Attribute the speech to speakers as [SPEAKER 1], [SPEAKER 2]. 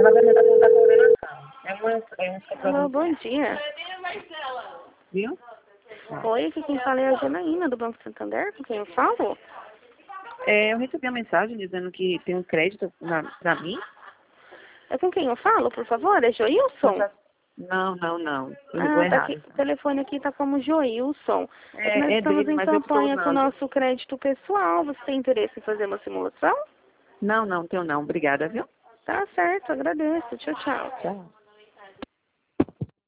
[SPEAKER 1] Ela vai mandar contar com coordenação.
[SPEAKER 2] Alô, bom dia.
[SPEAKER 1] Viu?
[SPEAKER 2] Oi, aqui quem fala é a Janaína, do Banco Santander, com quem eu falo?
[SPEAKER 1] Eu recebi uma mensagem dizendo que tem um crédito pra mim.
[SPEAKER 2] É com quem eu falo, por favor? É Joilson?
[SPEAKER 1] Não. Eu ligou
[SPEAKER 2] Ah, tá
[SPEAKER 1] errado.
[SPEAKER 2] aqui, o telefone aqui tá como Joilson. É que nós
[SPEAKER 1] É
[SPEAKER 2] estamos
[SPEAKER 1] dele,
[SPEAKER 2] em
[SPEAKER 1] mas eu estou
[SPEAKER 2] campanha com o nosso crédito pessoal. Você tem interesse em fazer uma simulação?
[SPEAKER 1] Não, tenho não. Obrigada, viu?
[SPEAKER 2] Tá certo, agradeço. Tchau, tchau.
[SPEAKER 1] Tchau.